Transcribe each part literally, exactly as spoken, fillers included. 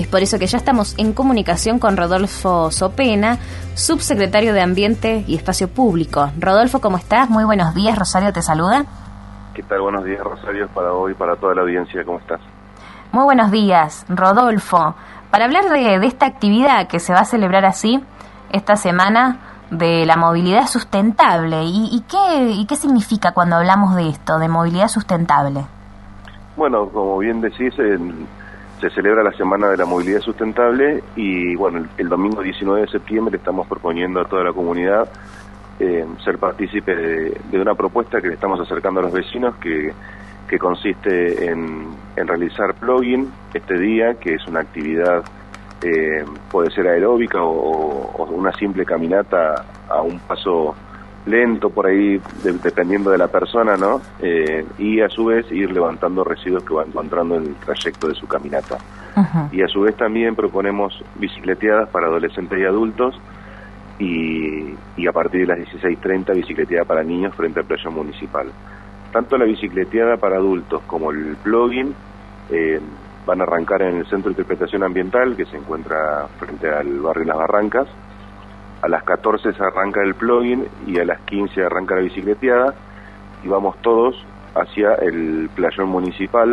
por eso que ya estamos en comunicación con Rodolfo Sopena, subsecretario de Ambiente y Espacio Público. Rodolfo, ¿cómo estás? Muy buenos días, Rosario te saluda. ¿Qué tal? Buenos días, Rosario, para hoy, para toda la audiencia, ¿cómo estás? Muy buenos días, Rodolfo. Para hablar de, de esta actividad que se va a celebrar así, esta semana, de la movilidad sustentable, ¿y, y, qué, y qué significa cuando hablamos de esto, de movilidad sustentable? Bueno, como bien decís, en, se celebra la Semana de la Movilidad Sustentable y, bueno, el, el domingo diecinueve de septiembre estamos proponiendo a toda la comunidad eh, ser partícipe de, de una propuesta que le estamos acercando a los vecinos que, que consiste en, en realizar plugin este día, que es una actividad, eh, puede ser aeróbica o, o una simple caminata a un paso lento por ahí, de, dependiendo de la persona, ¿no? Eh, y a su vez ir levantando residuos que va encontrando en el trayecto de su caminata. Uh-huh. Y a su vez también proponemos bicicleteadas para adolescentes y adultos y, y a partir de las dieciséis treinta bicicleteada para niños frente al playón municipal. Tanto la bicicleteada para adultos como el plugin eh, van a arrancar en el Centro de Interpretación Ambiental, que se encuentra frente al barrio Las Barrancas. A las catorce se arranca el plugin y a las quince arranca la bicicleteada y vamos todos hacia el playón municipal,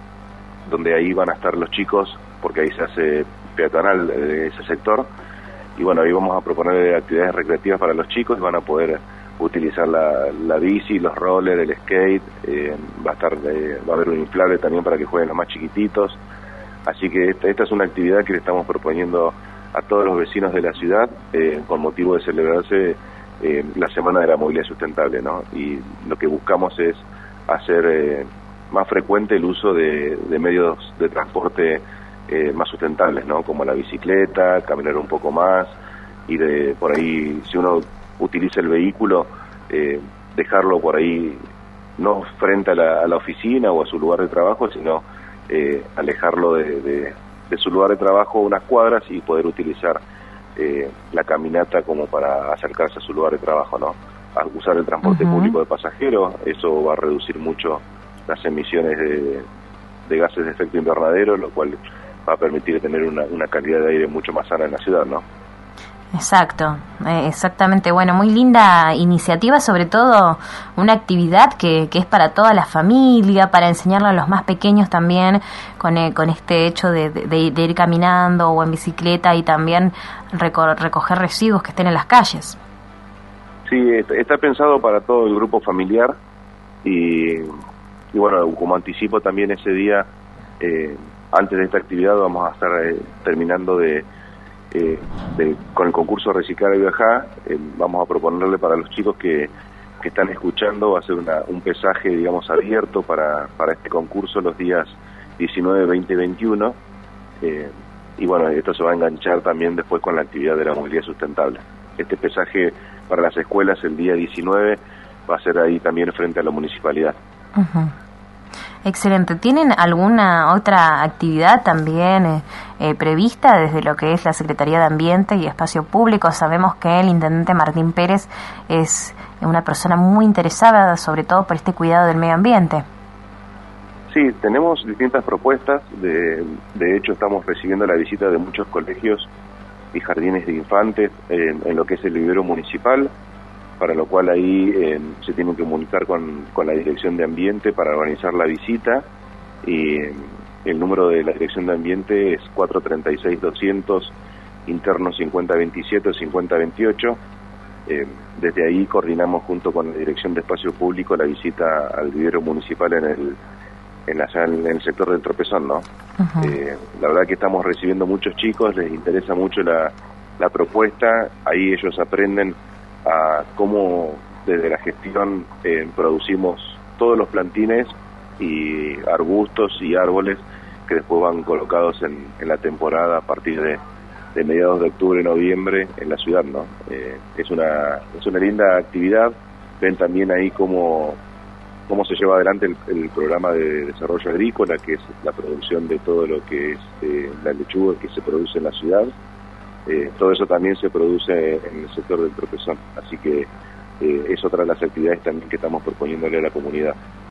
donde ahí van a estar los chicos, porque ahí se hace peatonal de ese sector, y bueno, ahí vamos a proponer actividades recreativas para los chicos, van a poder utilizar la, la bici, los rollers, el skate, eh, va a estar eh, va a haber un inflable también para que jueguen los más chiquititos, así que esta, esta es una actividad que le estamos proponiendo a todos los vecinos de la ciudad eh, con motivo de celebrarse eh, la Semana de la Movilidad Sustentable, ¿no? Y lo que buscamos es hacer eh, más frecuente el uso de, de medios de transporte eh, más sustentables, ¿no? Como la bicicleta, caminar un poco más y de por ahí, si uno utiliza el vehículo, eh, dejarlo por ahí no frente a la, a la oficina o a su lugar de trabajo, sino eh, alejarlo de, de de su lugar de trabajo unas cuadras y poder utilizar eh, la caminata como para acercarse a su lugar de trabajo, ¿no? Al usar el transporte uh-huh. público de pasajeros, eso va a reducir mucho las emisiones de, de gases de efecto invernadero, lo cual va a permitir tener una, una calidad de aire mucho más sana en la ciudad, ¿no? Exacto, eh, exactamente. Bueno, muy linda iniciativa, sobre todo una actividad que, que es para toda la familia, para enseñarle a los más pequeños también con, eh, con este hecho de, de, de ir caminando o en bicicleta y también reco- recoger residuos que estén en las calles. Sí, está pensado para todo el grupo familiar y, y bueno, como anticipo también ese día, eh, antes de esta actividad vamos a estar eh, terminando de Eh, de, con el concurso Reciclar y Viajar, eh, vamos a proponerle para los chicos que, que están escuchando, va a ser una, un pesaje, digamos, abierto para, para este concurso los días diecinueve, veinte y veintiuno, eh, y bueno, esto se va a enganchar también después con la actividad de la movilidad sustentable. Este pesaje para las escuelas el día diecinueve va a ser ahí también frente a la municipalidad. Uh-huh. Excelente. ¿Tienen alguna otra actividad también eh, eh, prevista desde lo que es la Secretaría de Ambiente y Espacio Público? Sabemos que el intendente Martín Pérez es una persona muy interesada, sobre todo por este cuidado del medio ambiente. Sí, tenemos distintas propuestas. De, de hecho, estamos recibiendo la visita de muchos colegios y jardines de infantes en, en lo que es el vivero municipal, para lo cual ahí eh, se tienen que comunicar con, con la Dirección de Ambiente para organizar la visita, y eh, el número de la Dirección de Ambiente es cuatro tres seis, doscientos, interno cincuenta veintisiete o cincuenta veintiocho. Eh, desde ahí coordinamos junto con la Dirección de Espacio Público la visita al vivero municipal en el, en, la, en el sector del Tropezón, ¿no? Uh-huh. Eh, la verdad que estamos recibiendo muchos chicos, les interesa mucho la, la propuesta, ahí ellos aprenden a cómo desde la gestión eh, producimos todos los plantines y arbustos y árboles que después van colocados en, en la temporada a partir de, de mediados de octubre, noviembre en la ciudad, ¿no? Eh, es una es una linda actividad. Ven también ahí cómo, cómo se lleva adelante el, el programa de desarrollo agrícola, que es la producción de todo lo que es eh, la lechuga que se produce en la ciudad. Eh, todo eso también se produce en el sector del Tropezón, así que eh, es otra de las actividades también que estamos proponiéndole a la comunidad.